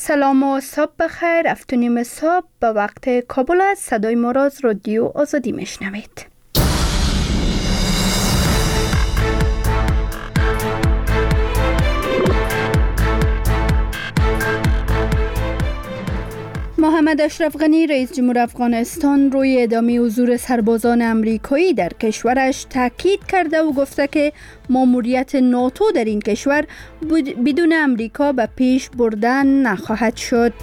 سلام و صبح بخیر. 7:30 صبح به وقت کابل است. صدای ما را از رادیو آزادی میشنوید. محمد اشرف غنی رئیس جمهور افغانستان روی ادامه حضور سربازان امریکایی در کشورش تاکید کرده و گفته که ماموریت ناتو در این کشور بدون امریکا به پیش بردن نخواهد شد.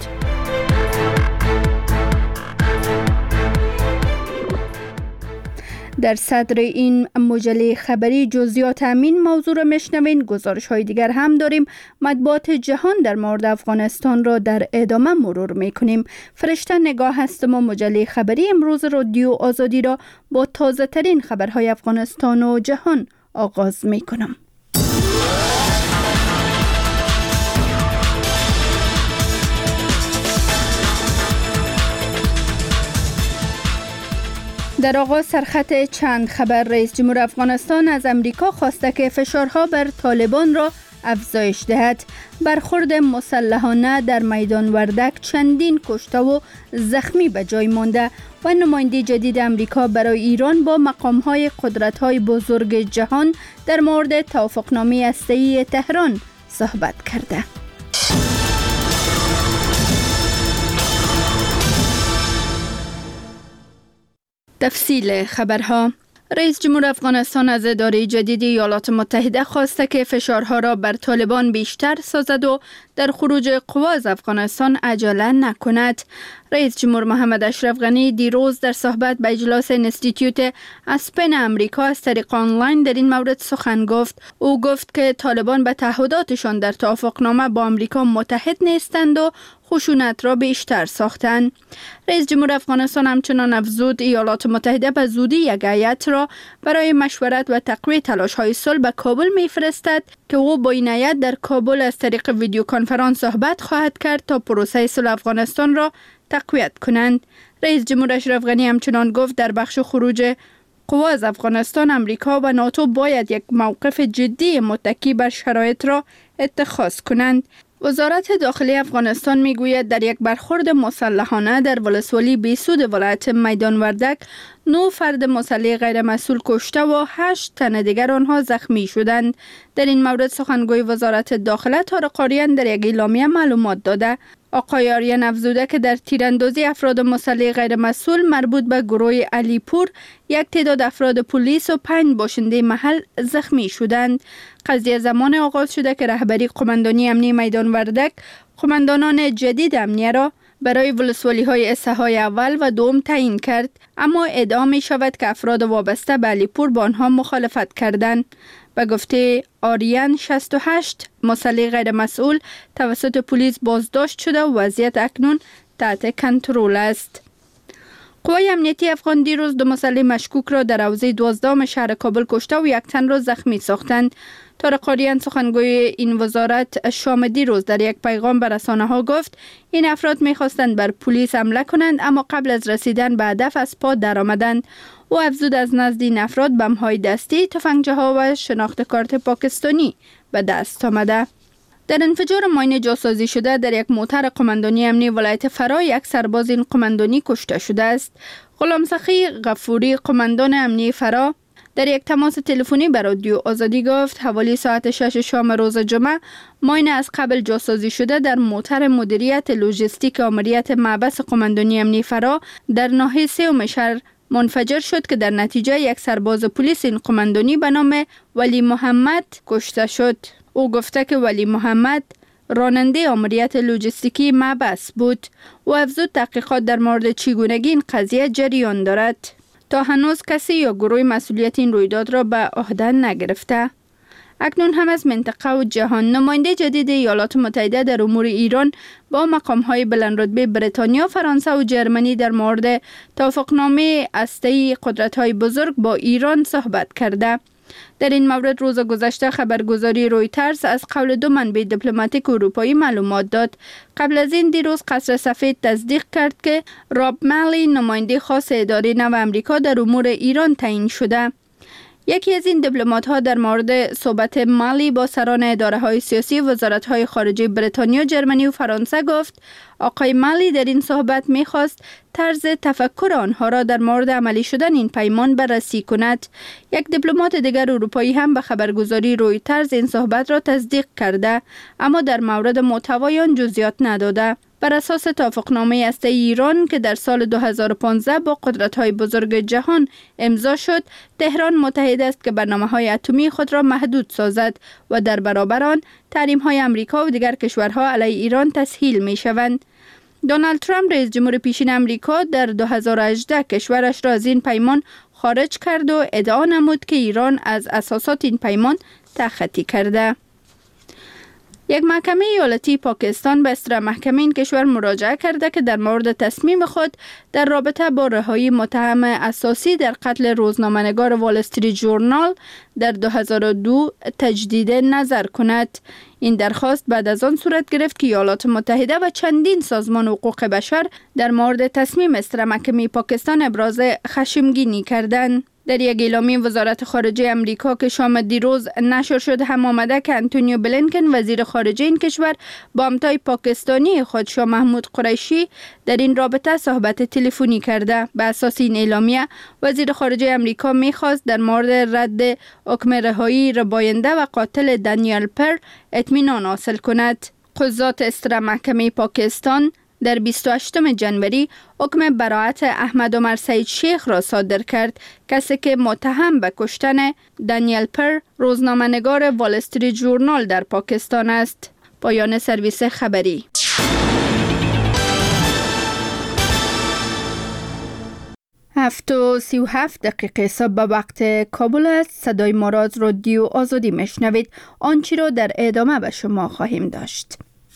در صدر این مجله خبری جزئیات همین موضوع را میشنوین. گزارش های دیگر هم داریم. مطبوعات جهان در مورد افغانستان را در ادامه مرور میکنیم. فرشته نگاه هستم و مجله خبری امروز رادیو آزادی را با تازه ترین خبرهای افغانستان و جهان آغاز میکنم. در آغاز سرخط چند خبر. رئیس جمهور افغانستان از امریکا خواسته که فشارها بر طالبان را افزایش دهد. برخورد مسلحانه در میدان وردک، چندین کشته و زخمی به جای مانده و نماینده جدید امریکا برای ایران با مقام‌های قدرت‌های بزرگ جهان در مورد توافقنامه هسته‌ای تهران صحبت کرده. تفصیل خبرها. رئیس جمهور افغانستان از اداره جدید ایالات متحده خواسته که فشارها را بر طالبان بیشتر سازد و در خروج قوا از افغانستان عجله نکند. رئیس جمهور محمد اشرف غنی دیروز در صحبت به اجلاس انستیتیوت اسپن امریکا از طریق آنلاین در این مورد سخن گفت. او گفت که طالبان به تعهداتشان در توافقنامه با امریکا متحد نیستند و خشونت را بیشتر ساختند. رئیس جمهور افغانستان همچنان افزود ایالات متحده به زودی یک هیئت را برای مشورت و تقویت تلاش‌های صلح به کابل می‌فرستد که او با این هیئت در کابل از طریق ویدیو کنفرانس صحبت خواهد کرد تا پروسه صلح افغانستان را تقویت کنند. رئیس جمهور اشرف غنی همچنان گفت در بخش خروج قوا از افغانستان امریکا و ناتو باید یک موقف جدی متکی بر شرایط را اتخاذ کنند. وزارت داخلی افغانستان میگوید در یک برخورد مسلحانه در ولسوالی بیسود ولایت میدان وردک 9 فرد مسلح غیر مسئول کشته و 8 تن دیگر آنها زخمی شدند. در این مورد سخنگوی وزارت داخله طارق آریان در یک اعلامیه معلومات داده. آقای آریان افزوده که در تیراندازی افراد مسلح غیر مسئول مربوط به گروه علیپور یک تعداد افراد پلیس و 5 باشنده محل زخمی شدند. قضیه زمان آغاز شده که رهبری قماندانی امنی میدان وردک قماندانان جدید امنیه را برای ولسوالی های اسحای اول و دوم تعیین کرد، اما ادعا می شود که افراد وابسته به علیپور با آنها مخالفت کردند. به گفته آریان 68 مسلح غیر مسئول توسط پلیس بازداشت شده و وضعیت اکنون تحت کنترل است. قوای امنیتی افغان دیروز 2 مسلح مشکوک را در حوزه 12 شهر کابل کشته و 1 تن را زخمی ساختند. طارق آریان سخنگوی این وزارت شام دیروز در یک پیغام به رسانه‌ها گفت این افراد می‌خواستند بر پلیس حمله کنند اما قبل از رسیدن به هدف از پا درآمدند. او افزود از نزد این افراد بم‌های دستی، تفنگچه‌ها و شناخت کارت پاکستانی به دست آمده. در انفجار ماین جاسازی شده در یک موتر قماندانی امنی ولایت فرا 1 سرباز این قماندانی کشته شده است. غلام سخی غفوری قماندان امنی فرا در یک تماس تلفنی به رادیو آزادی گفت حوالی ساعت 6 شام روز جمعه ماین از قبل جاسازی شده در موتر مدیریت لوجستیک آمریت محبس قماندانی امنی فرا در ناحیه 3 شهر منفجر شد که در نتیجه 1 سرباز پلیس این قماندانی به نام ولی محمد کشته شد. او گفته که ولی محمد راننده آمریت لوجستیکی محبس بود. او افزود تحقیقات در مورد چگونگی این قضیه جریان دارد. تا هنوز کسی یا گروه مسئولیت این رویداد را به عهده نگرفته. اکنون هم از منطقه و جهان. نماینده جدید ایالات متحده در امور ایران با مقام‌های بلندرتبه بریتانیا، فرانسه و جرمنی در مورد توافقنامه هسته‌ای قدرت‌های بزرگ با ایران صحبت کرده. در این مورد روز گذشته خبرگزاری رویترز از قول 2 منبع دیپلماتیک اروپایی معلومات داد. قبل از این دیروز قصر سفید تصدیق کرد که راب مالی نماینده خاص اداره نو آمریکا در امور ایران تعیین شده. یکی از این دیپلمات‌ها در مورد صحبت مالی با سران اداره‌های سیاسی وزارت‌های خارجه بریتانیا، جرمنی و فرانسه گفت آقای مالی در این صحبت می‌خواست طرز تفکر آنها را در مورد عملی شدن این پیمان بررسی کند. یک دیپلمات دیگر اروپایی هم به خبرگزاری رویترز این صحبت را تصدیق کرده، اما در مورد محتوای آن جزئیات نداده. بر اساس توافقنامه هسته‌ای ایران که در سال 2015 با قدرت‌های بزرگ جهان امضا شد، تهران متحد است که برنامه‌های اتمی خود را محدود سازد و در برابر آن تحریم‌های آمریکا و دیگر کشورها علیه ایران تسهیل می‌شوند. دونالد ترامپ رئیس جمهور پیشین آمریکا در 2018 کشورش را از این پیمان خارج کرد و ادعا نمود که ایران از اساسات این پیمان تخطی کرده. یک محکمه ایالتی پاکستان به اصطلاح محکمه این کشور مراجعه کرده که در مورد تصمیم خود در رابطه با رهایی متهم اساسی در قتل روزنامه‌نگار وال استریت ژورنال در 2002 تجدید نظر کند. این درخواست بعد از آن صورت گرفت که ایالات متحده و چندین سازمان حقوق بشر در مورد تصمیم اصطلاح محکمه پاکستان ابراز خشمگینی کردند. در یک اعلامیه وزارت خارجه امریکا که شام دیروز نشر شد هم آمده که انتونیو بلینکن وزیر خارجه این کشور با همتای پاکستانی خود شاه محمود قریشی در این رابطه صحبت تلفنی کرده. به اساس این اعلامیه وزیر خارجه امریکا میخواست در مورد رد حکم رهایی رباینده و قاتل دانیل پر اطمینان حاصل کند. قضات اصطلاح محکمه پاکستان در 28 جنوری حکم براءت احمد عمر سعید شیخ را صادر کرد، کسی که متهم به کشتن دانیل پر روزنامه‌نگار وال استریت ژورنال در پاکستان است. پایان سرویس خبری. هفت و 37 دقیقه صبح به وقت کابل است. صدای ما را از رادیو آزادی میشنوید. آنچه را در ادامه به شما خواهیم داشت.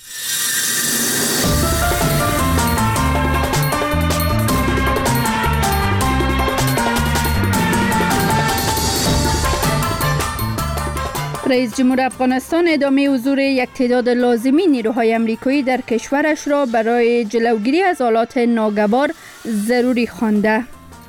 رئیس جمهور افغانستان ادامه حضور یک تعداد لازمی نیروهای آمریکایی در کشورش را برای جلوگیری از حالات ناگوار ضروری خوانده.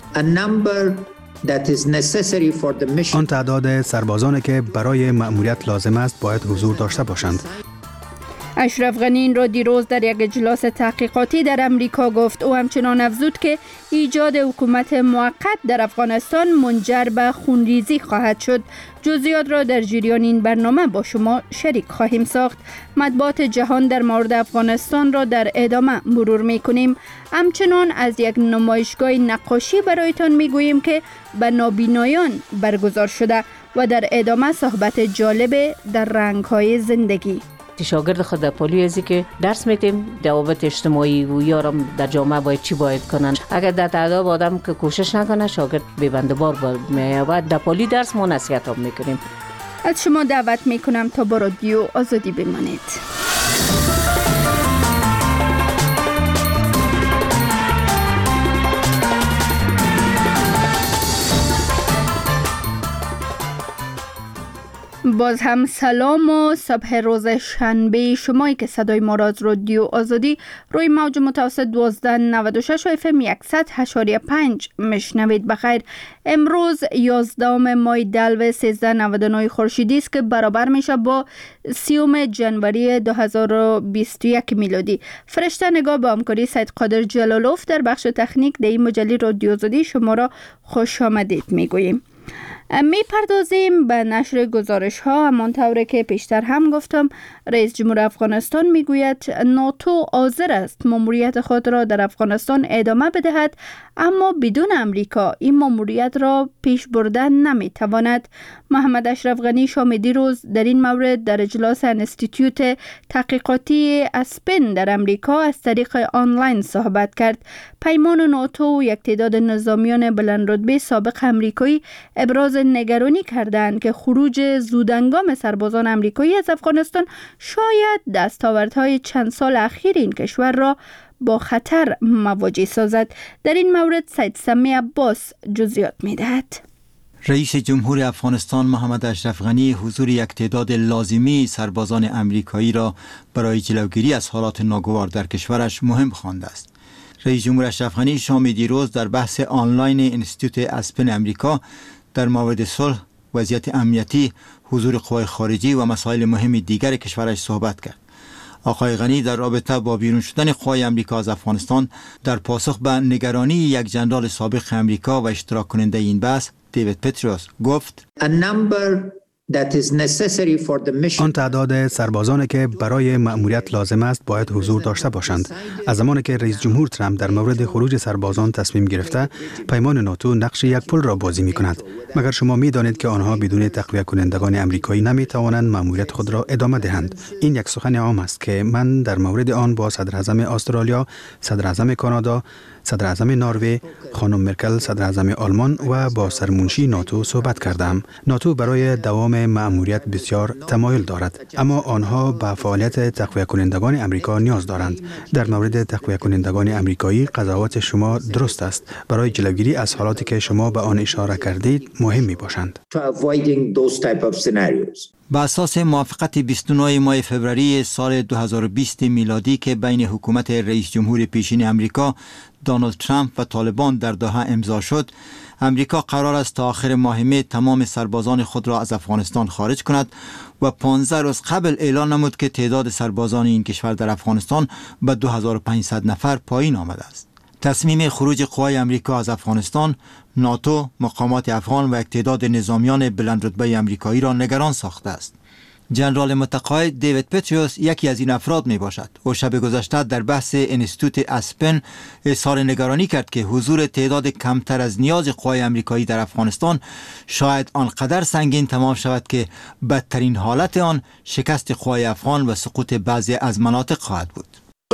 آن تعداد سربازانی که برای مأموریت لازم است باید حضور داشته باشند. اشرف غنی این را دیروز در یک اجلاس تحقیقاتی در امریکا گفت. او همچنان افزود که ایجاد حکومت موقت در افغانستان منجر به خونریزی خواهد شد. جزئیات را در جریان این برنامه با شما شریک خواهیم ساخت. مطبوعات جهان در مورد افغانستان را در ادامه مرور می‌کنیم. همچنان از یک نمایشگاه نقاشی برایتان می‌گوییم که به نابینایان برگزار شده و در ادامه صحبت جالب در رنگ‌های زندگی. شاگرد خود در پالی ازی که درس میتیم روابط اجتماعی و یارم در جامعه باید چی باید کنن. اگر در تعداد آدم که کوشش نکنه شاگرد ببنده بار میاد. در پالی درس ما نصیحت هم میکنیم. از شما دعوت میکنم تا با رادیو آزادی بمانید. باز هم سلام و صبح روز شنبه شمایی که صدای ما را از رادیو آزادی روی موج متوسط 1296 و FM 100.5 میشنوید. بخیر. امروز 11 ماه دلو 1399 خورشیدی است که برابر میشه با 30 جنوری 2021 میلادی. فرشته نگاه با همکاری سید قادر جلالوف در بخش تکنیک در این مجله رادیو آزادی شما را خوش آمدید میگوییم. می پردازیم به نشر گزارش ها. همانطور که پیشتر هم گفتم رئیس جمهور افغانستان می گوید ناتو حاضر است ماموریت خود را در افغانستان ادامه بدهد، اما بدون امریکا این ماموریت را پیش بردن نمی تواند. محمد اشرف غنی شام دیروز در این مورد در اجلاس انستیتیوت تحقیقاتی اسپن در امریکا از طریق آنلاین صحبت کرد. پیمان ناتو و یک تعداد نظامیان بلند رتبه سابق امریکایی ابراز نگرانی کردند که خروج زودهنگام سربازان امریکایی از افغانستان شاید دستاوردهای چند سال اخیر این کشور را با خطر مواجه سازد. در این مورد سید سمی عباس جزئیات می‌دهد. رئیس جمهور افغانستان محمد اشرف غنی حضور یک تعداد لازمی سربازان امریکایی را برای جلوگیری از حالات ناگوار در کشورش مهم خوانده است. رئیس جمهور اشرف غنی شام دیروز در بحث آنلاین انستیتوت اسپن امریکا در مورد صلح، وضعیت امنیتی، حضور قوای خارجی و مسائل مهم دیگر کشورش صحبت کرد. آقای غنی در رابطه با بیرون شدن قوای امریکا از افغانستان در پاسخ به نگرانی یک ژنرال سابق امریکا و اشتراک کننده این بحث، دیوید پتریوس، گفت آن تعداد سربازانی که برای مأموریت لازم است باید حضور داشته باشند. از زمانی که رئیس جمهور ترامپ در مورد خروج سربازان تصمیم گرفته، پیمان ناتو نقش یک پل را بازی می کند. مگر شما می دانید که آنها بدون تقویت کنندگان امریکایی نمی توانند مأموریت خود را ادامه دهند؟ این یک سخن عام است که من در مورد آن با صدر اعظم استرالیا، صدر اعظم کانادا، صدر اعظم نروژ، خانم مرکل، صدر اعظم آلمان و با سرمنشی ناتو صحبت کردم. ناتو برای دوام مأموریت بسیار تمایل دارد، اما آنها به فعالیت تقویت کنندگان امریکا نیاز دارند. در مورد تقویت کنندگان امریکایی قضاوت شما درست است. برای جلوگیری از حالاتی که شما به آن اشاره کردید مهم می باشند. با اساس موافقت 29 ماه فوریه سال 2020 میلادی که بین حکومت رئیس جمهور پیشین امریکا دونالد ترامپ و طالبان در دوحه امضا شد، امریکا قرار است تا آخر ماه می تمام سربازان خود را از افغانستان خارج کند و 15 روز قبل اعلان نمود که تعداد سربازان این کشور در افغانستان به 2500 نفر پایین آمده است. تصمیم خروج قوای امریکا از افغانستان، ناتو، مقامات افغان و تعداد نظامیان بلندرتبه امریکایی را نگران ساخته است. ژنرال متقاعد دیوید پتریوس یکی از این افراد می باشد. او شب گذشته در بحث انستیتوت اسپن اظهار نگرانی کرد که حضور تعداد کمتر از نیاز قوای امریکایی در افغانستان شاید آنقدر سنگین تمام شود که بدترین حالت آن شکست قوای افغان و سقوط بعضی از مناطق خواهد بود.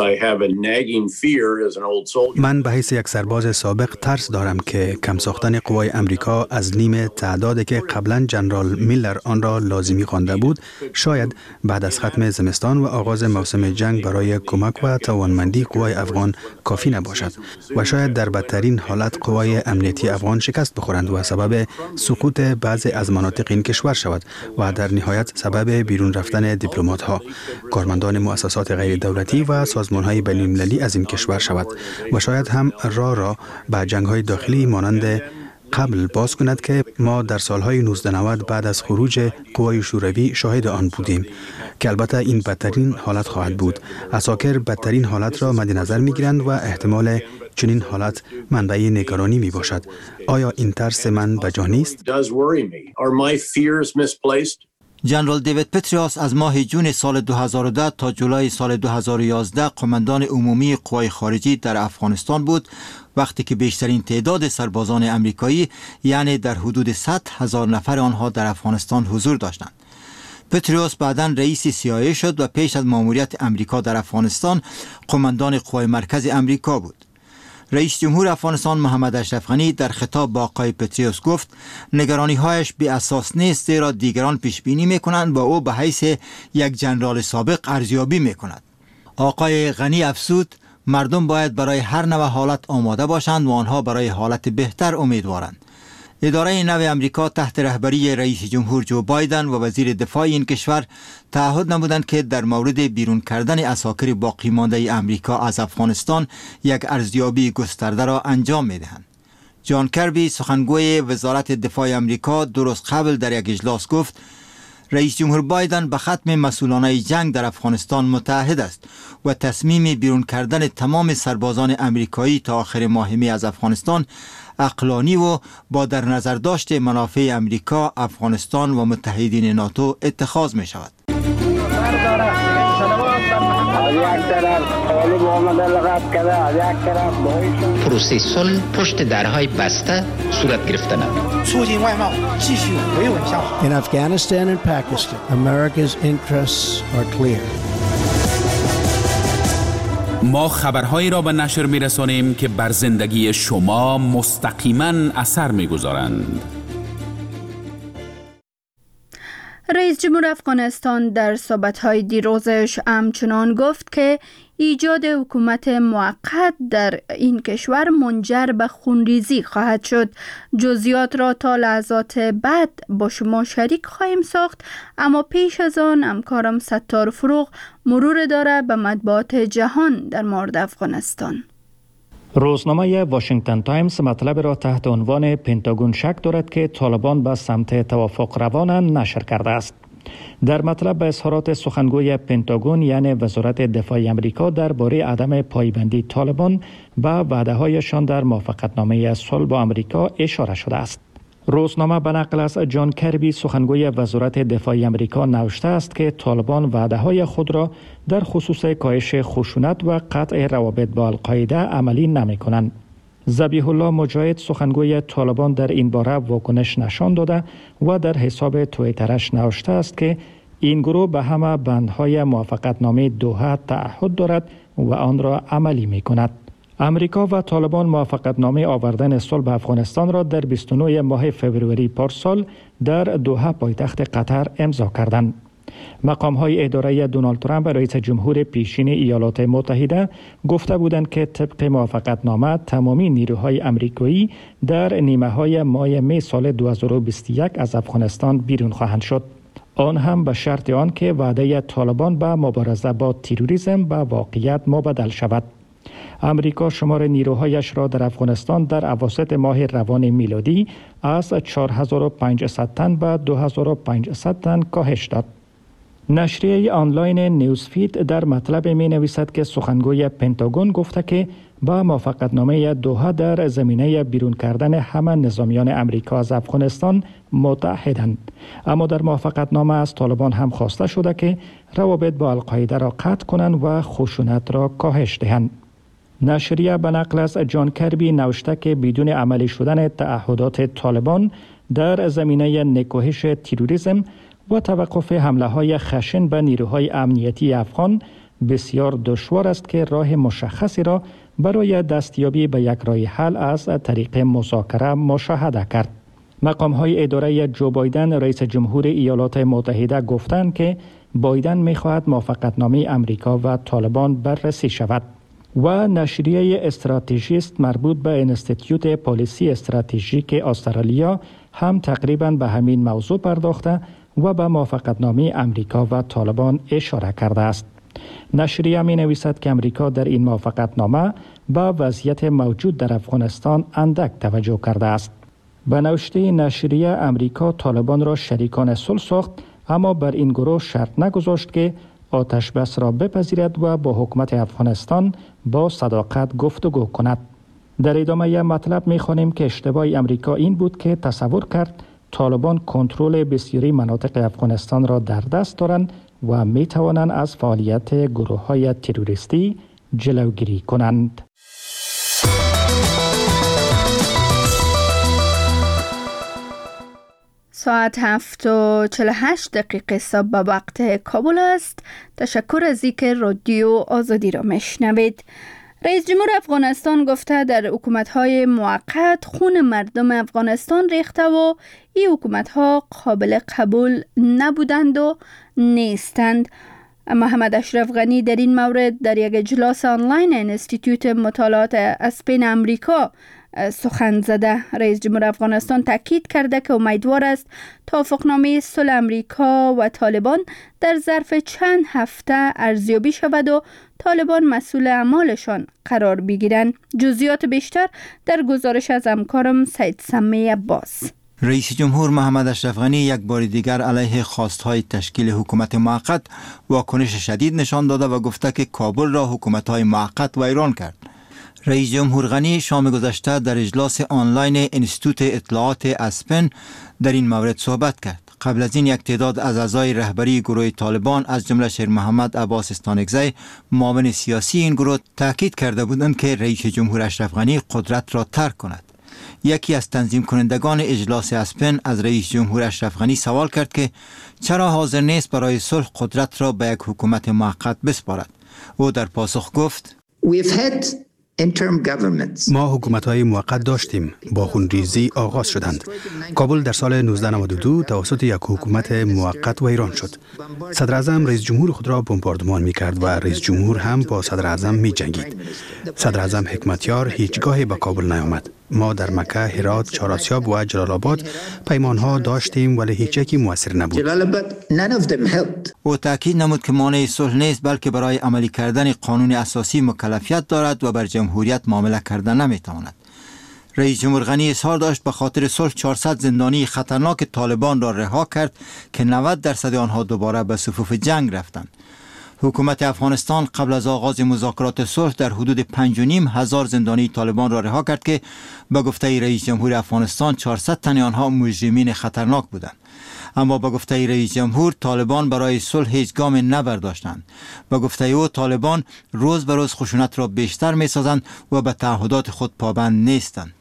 من به حیث یک سرباز سابق ترس دارم که کم ساختن قوای امریکا از نیم تعدادی که قبلا ژنرال میلر آن را لازمی خوانده بود، شاید بعد از ختم زمستان و آغاز موسم جنگ برای کمک و توانمندی قوای افغان کافی نباشد و شاید در بدترین حالت قوای امنیتی افغان شکست بخورند و سبب سقوط بعضی از مناطق این کشور شود و در نهایت سبب بیرون رفتن دیپلمات ها، کارمندان مؤسسات غیر دولتی و سازمان‌های بین‌المللی از این کشور شود و شاید هم راه به جنگ‌های داخلی مانند قبل باز کند که ما در سالهای 1990 بعد از خروج قوای شوروی شاهد آن بودیم که البته این بدترین حالت خواهد بود. عساکر بدترین حالت را مد نظر می‌گیرند و احتمال چنین حالت منبع نگرانی می باشد. آیا این ترس من بجا نیست؟ ژنرال دیوید پتریوس از ماه جون سال 2010 تا جولای سال 2011 قماندان عمومی قوای خارجی در افغانستان بود، وقتی که بیشترین تعداد سربازان امریکایی یعنی در حدود 100,000 نفر آنها در افغانستان حضور داشتند. پتریوس بعداً رئیس CIA شد و پیش از مأموریت امریکا در افغانستان قماندان قوای مرکز امریکا بود. رئیس جمهور افغانستان محمد اشرف غنی در خطاب با آقای پتریوس گفت نگرانی‌هایش بی اساس نیست، زیرا دیگران پیش بینی می‌کنند و او به حیث یک ژنرال سابق ارزیابی می‌کند. آقای غنی افزود مردم باید برای هر نوع حالت آماده باشند و آنها برای حالت بهتر امیدوارند. اداره نو امریکا تحت رهبری رئیس جمهور جو بایدن و وزیر دفاع این کشور تعهد نمودند که در مورد بیرون کردن عساکر باقی مانده امریکا از افغانستان یک ارزیابی گسترده را انجام می‌دهند. جان کربی سخنگوی وزارت دفاع امریکا درست قبل در یک اجلاس گفت رئیس جمهور بایدن به ختم مسئولانه جنگ در افغانستان متعهد است و تصمیم بیرون کردن تمام سربازان امریکایی تا آخر ماه می از افغانستان عقلانی و با در نظر داشت منافع امریکا، افغانستان و متحدین ناتو اتخاذ می شود. پروسه صلح پشت درهای بسته صورت گرفتند. In Afghanistan and Pakistan, America's interests are clear. ما خبرهایی را به نشر می‌رسانیم که بر زندگی شما مستقیما اثر می‌گذارند. رئیس جمهور افغانستان در صحبت‌های دیروزش همچنان گفت که ایجاد حکومت موقت در این کشور منجر به خونریزی خواهد شد. جزئیات را تا لحظات بعد با شما شریک خواهیم ساخت، اما پیش از آن همکارم ستار فروغ مرور داره به مطبوعات جهان در مورد افغانستان. روزنامه واشنگتن تایمز مطلب را تحت عنوان پنتاگون شک دارد که طالبان به سمت توافق روانند نشر کرده است. در مطلب به اظهارات سخنگوی پنتاگون یعنی وزارت دفاع آمریکا درباره عدم پایبندی طالبان به وعده‌هایشان در موافقتنامه صلح با آمریکا اشاره شده است. روزنامه به نقل از جان کربی سخنگوی وزارت دفاع آمریکا نوشته است که طالبان وعده‌های خود را در خصوص کاهش خشونت و قطع روابط با القاعده عملی نمی‌کنند. ذبیح الله مجاهد سخنگوی طالبان در این باره واکنش نشان داده و در حساب توییترش نوشته است که این گروه به همه بندهای موافقتنامه دوحه تعهد دارد و آن را عملی می‌کند. امریکا و طالبان موافقتنامه آوردن صلح به افغانستان را در 29 ماه فوریه پارسال در دوحه پایتخت قطر امضا کردند. مقام‌های اداره دونالد ترامپ رئیس جمهور پیشین ایالات متحده گفته بودند که طبق موافقتنامه تمامی نیروهای آمریکایی در نیمه‌های ماه می سال 2021 از افغانستان بیرون خواهند شد. آن هم به شرط آن که وعده طالبان به مبارزه با تروریسم به واقعیت مبدل شود. امریکا شمار نیروهایش را در افغانستان در اواسط ماه روان میلادی از 4500 تن به 2500 تن کاهش داد. نشریه آنلاین نیوزفید در مطلب می نویسد که سخنگوی پنتاگون گفته که با موافقتنامه دوحه در زمینه بیرون کردن همه نظامیان امریکا از افغانستان متحدند، اما در موافقتنامه از طالبان هم خواسته شده که روابط با القاعده را قطع کنند و خشونت را کاهش دهند. نشریه به نقل از جان کربی نوشته که بدون عملی شدن تعهدات طالبان در زمینه نکوهش تروریسم و توقف حمله‌های خشن به نیروهای امنیتی افغان بسیار دشوار است که راه مشخصی را برای دستیابی به یک راه حل از طریق مذاکره مشاهده کرد. مقام‌های اداره جو بایدن رئیس جمهور ایالات متحده گفتند که بایدن می‌خواهد موافقتنامه امریکا و طالبان بررسی شود. و نشریه استراتژیست مربوط به انستیتیوت پالیسی استراتژیک استرالیا هم تقریباً به همین موضوع پرداخته و به موافقتنامه امریکا و طالبان اشاره کرده است. نشریه می نویسد که امریکا در این موافقتنامه به وضعیت موجود در افغانستان اندک توجه کرده است. به نوشته نشریه امریکا طالبان را شریکان صلح ساخت، اما بر این گروه شرط نگذاشت که آتش بس را بپذیرد و با حکومت افغانستان با صداقت گفتگو کند. در ادامه مطلب می‌خوانیم که اشتباه امریکا این بود که تصور کرد طالبان کنترل بسیاری مناطق افغانستان را در دست دارند و می‌توانند از فعالیت گروه‌های تروریستی جلوگیری کنند. ساعت 7:48 صبح به وقت کابل است. تشکر از اینکه رادیو آزادی را میشنوید. رئیس جمهور افغانستان گفته در حکومت‌های موقت خون مردم افغانستان ریخته و این حکومت‌ها قابل قبول نبودند و نیستند. محمد اشرف غنی در این مورد در یک اجلاس آنلاین انستیتوت مطالعات اسپین امریکا سخن زده. رئیس جمهور افغانستان تاکید کرده که امیدوار است توافقنامه صلح امریکا و طالبان در ظرف چند هفته ارزیابی شود و طالبان مسئول اعمالشان قرار بگیرند. جزئیات بیشتر در گزارش از همکارم سید سمی عباس. رئیس جمهور محمد اشرف غنی یک بار دیگر علیه خواستهای تشکیل حکومت موقت واکنش شدید نشان داده و گفته که کابل را حکومت‌های موقت ویران کرد. رئیس جمهور غنی شام گذشته در اجلاس آنلاین انستیتوت اطلاعات اسپن در این مورد صحبت کرد. قبل از این یک تعداد از اعضای رهبری گروه طالبان از جمله شیر محمد عباس استانکزی معاون سیاسی این گروه تاکید کرده بودند که رئیس جمهور اشرف غنی قدرت را ترک کند. یکی از تنظیم کنندگان اجلاس اسپن از رئیس جمهور اشرف غنی سوال کرد که چرا حاضر نیست برای صلح قدرت را به یک حکومت موقت بسپارد. او در پاسخ گفت: ما حکومت‌های موقت داشتیم، با خونریزی آغاز شدند. کابل در سال 1992 توسط یک حکومت موقت ویران شد. صدر اعظم رئیس جمهور خود را بمباردمان می‌کرد و رئیس جمهور هم با صدر اعظم می‌جنگید. صدر اعظم حکمتیار هیچگاه به کابل نیامد. ما در مکه، هرات، چهارآسیاب و جلال آباد پیمانها داشتیم ولی هیچ یکی مؤثر نبود. او تاکید نمود که مانع صلح نیست بلکه برای عملی کردن قانون اساسی مکلفیت دارد و بر جمهوریت معامله کردن نمیتواند. رئیس جمهور غنی اظهار داشت به خاطر صلح 400 زندانی خطرناک طالبان را رها کرد که 90% آنها دوباره به صفوف جنگ رفتند. حکومت افغانستان قبل از آغاز مذاکرات صلح در حدود 5,500 زندانی طالبان را رها کرد که به گفته رئیس جمهور افغانستان 400 تن آنها مجرمین خطرناک بودند. اما به گفته رئیس جمهور طالبان برای صلح هیچ گام نبرداشتند. به گفته او طالبان روز به روز خشونت را بیشتر می‌سازند و به تعهدات خود پابند نیستند.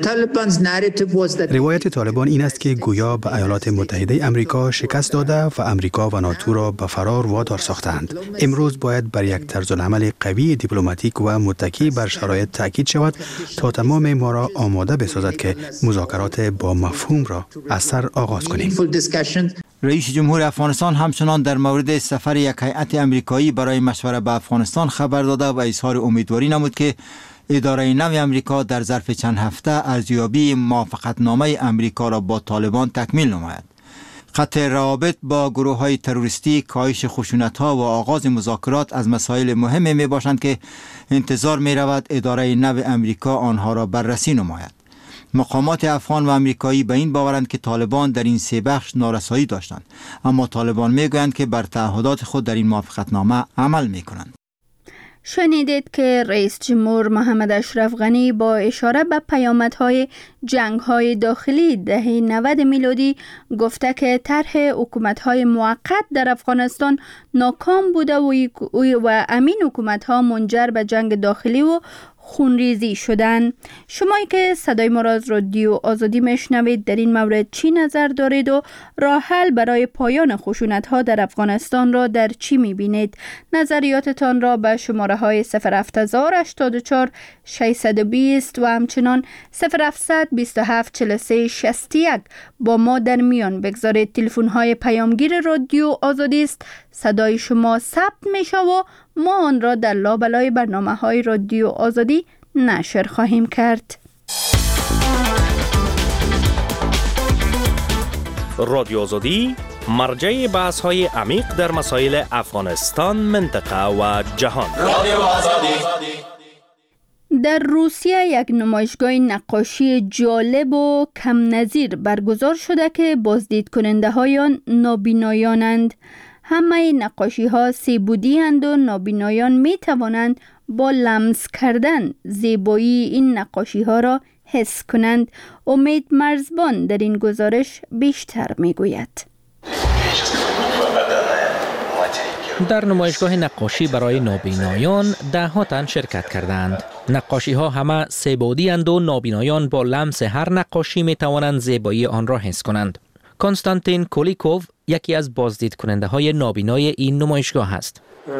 روایت طالبان این است که گویا به ایالات متحده امریکا شکست داده و امریکا و ناتو را به فرار وادار ساختند. امروز باید بر یک طرزالعمل قوی دیپلماتیک و متکی بر شرایط تاکید شود تا تمام ما را آماده بسازد که مذاکرات با مفهوم را از سر آغاز کنیم. رئیس جمهور افغانستان همچنان در مورد سفر یک هیئت امریکایی برای مشوره به افغانستان خبر داده و اظهار امیدواری نمود که اداره نو امریکا در ظرف چند هفته ارزیابی موافقتنامه امریکا را با طالبان تکمیل نماید. قطع روابط با گروه‌های تروریستی، کاهش خشونت‌ها و آغاز مذاکرات از مسائل مهمی می‌باشند که انتظار می‌رود اداره نو امریکا آنها را بررسی نماید. مقامات افغان و امریکایی به این باورند که طالبان در این سه بخش نارسایی داشتند، اما طالبان می‌گویند که بر تعهدات خود در این موافقتنامه عمل می‌کنند. شنیدید که رئیس جمهور محمد اشرف غنی با اشاره به پیامدهای جنگ‌های داخلی دهه 90 میلادی گفته که طرح حکومت‌های موقت در افغانستان ناکام بوده و امین حکومت‌ها منجر به جنگ داخلی و خونریزی شدن. شمایی که صدای ما را از رادیو آزادی میشنوید در این مورد چی نظر دارید و راه حل برای پایان خشونت‌ها در افغانستان را در چی می‌بینید؟ نظریاتتان را به شماره‌های 07084 620 و همچنان 0700 27 43 61 با ما در میان بگذارید. تلفن‌های پیامگیر رادیو آزادی است. صدای شما ثبت میشه و ما آن را در لابلای برنامه‌های رادیو آزادی نشر خواهیم کرد. رادیو آزادی مرجع بحث‌های عمیق در مسائل افغانستان، منطقه و جهان. رادیو آزادی. در روسیه یک نمایشگاه نقاشی جالب و کم نظیر برگزار شده که بازدید کننده های آن نابینایانند. همه نقاشی ها سه‌بعدی اند و نابینایان می توانند با لمس کردن زیبایی این نقاشی ها را حس کنند. امید مرزبان در این گزارش بیشتر می گوید. در نمایشگاه نقاشی برای نابینایان 10 تن شرکت کردند. نقاشی ها همه سه‌بعدی اند و نابینایان با لمس هر نقاشی می توانند زیبایی آن را حس کنند. کنستانتین کولیکوف یکی از بازدید کننده های نابینای این نمایشگاه است.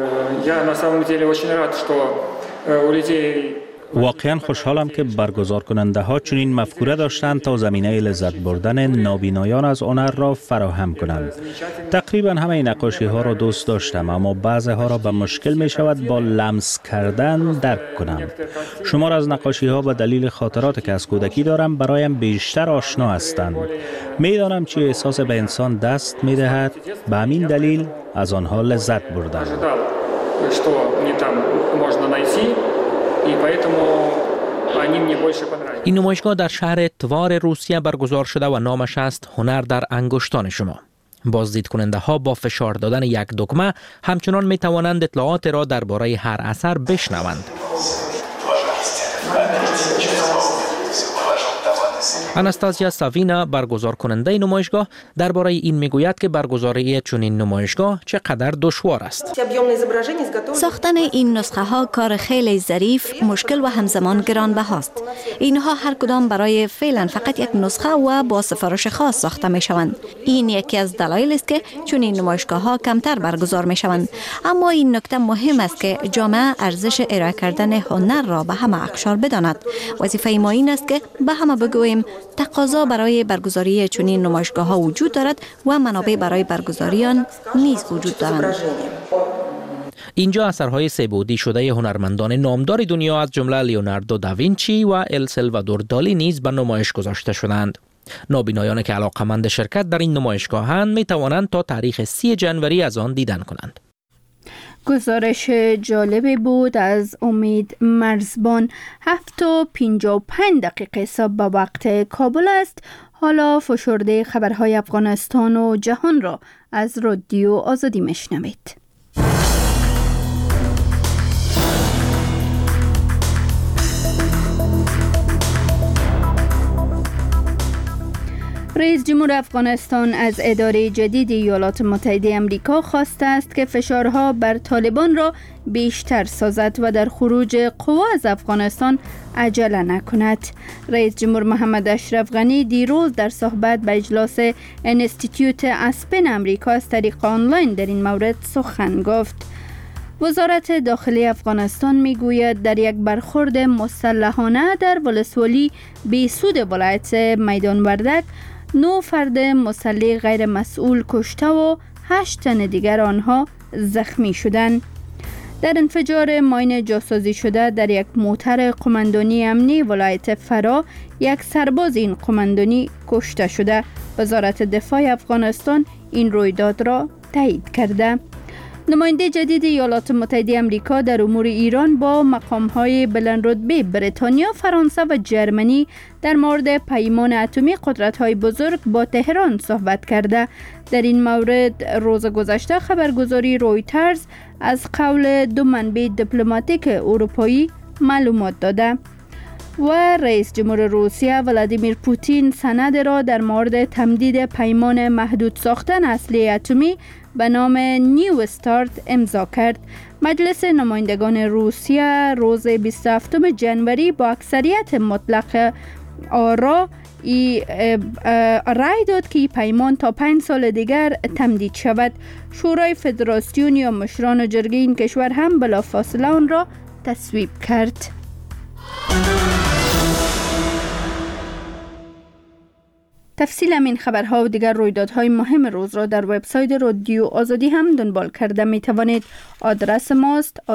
واقعا خوشحالم که برگزار کننده ها چنین مفکوره داشتند تا زمینه لذت بردن نابینایان از هنر را فراهم کنند. تقریبا همه نقاشی ها را دوست داشتم، اما بعضی ها را به مشکل می شود با لمس کردن درک کنم. شمار از نقاشی ها به دلیل خاطراتی که از کودکی دارم برایم بیشتر آشنا هستند. می دانم چه احساس به انسان دست می دهد، به همین دلیل از آنها لذت بردم. این نمایشگاه در شهر توار روسیه برگزار شده و نامش است هنر در انگشتان شما. بازدید کننده ها با فشار دادن یک دکمه همچنان می توانند اطلاعات را درباره هر اثر بشنوند. آناستازیا ساوینا برگزار کننده نمایشگاه درباره این میگوید که برگزاری چنین نمایشگاه چقدر دشوار است. ساختن این نسخه ها کار خیلی ظریف، مشکل و همزمان گرانبهاست. اینها هر کدام برای فعلا فقط یک نسخه و با سفارش خاص ساخته می شوند. این یکی از دلایل است که چنین نمایشگاه ها کمتر برگزار می شوند. اما این نکته مهم است که جامعه ارزش ارائه کردن هنر را به همه اقشار بداند. وظیفه ما این است که به همه بگوییم تقاضا برای برگزاری چنین نمایشگاه ها وجود دارد و منابع برای برگزاری آن نیز وجود دارند. اینجا اثرهای سه‌بعدی شده هنرمندان نامدار دنیا از جمله لیوناردو داوینچی و ال سالوادور دالی نیز به نمایش گذاشته شدند. نابینایان که علاقمند شرکت در این نمایشگاهند می توانند تا تاریخ 30 جنوری از آن دیدن کنند. گزارش جالبی بود از امید مرزبان. 7:55 صبح به وقت کابل است. حالا فشرده خبرهای افغانستان و جهان را از رادیو آزادی میشنوید. رئیس جمهور افغانستان از اداره جدید ایالات متحده آمریکا خواسته است که فشارها بر طالبان را بیشتر سازد و در خروج قوا از افغانستان عجله نکند. رئیس جمهور محمد اشرف غنی دیروز در صحبت به اجلاس انستیتیوت اسپن آمریکا از طریق آنلاین در این مورد سخن گفت. وزارت داخلی افغانستان میگوید در یک برخورد مسلحانه در ولسوالی بیسود ولایت میدان وردک 9 فرد مسلح غیر مسئول کشته و 8 تن دیگر آنها زخمی شدند. در انفجار ماین جاسازی شده در یک موتر قماندانی امنی ولایت فرا یک سرباز این قماندانی کشته شده. وزارت دفاع افغانستان این رویداد را تایید کرده. نماینده جدید ایالات متحده آمریکا در امور ایران با مقام‌های بلندرتبه بریتانیا، فرانسه و جرمنی در مورد پیمان اتمی قدرت‌های بزرگ با تهران صحبت کرده. در این مورد روز گذشته خبرگزاری رویترز از قول 2 منبع دیپلماتیک اروپایی معلومات داده. و رئیس جمهور روسیه ولادیمیر پوتین سند را در مورد تمدید پیمان محدود ساختن اسلحه اتمی به نام نیو استارت امضا کرد. مجلس نمایندگان روسیه روز 27 جنوری با اکثریت مطلق آرا رای داد که پیمان تا 5 سال دیگر تمدید شود. شورای فدراسیون یا مشران جرگه این کشور هم بلافاصله آن را تصویب کرد. تفصیل این خبرها و دیگر رویدادهای مهم روز را در وبسایت رادیو آزادی هم دنبال کرده می توانید. آدرس ماست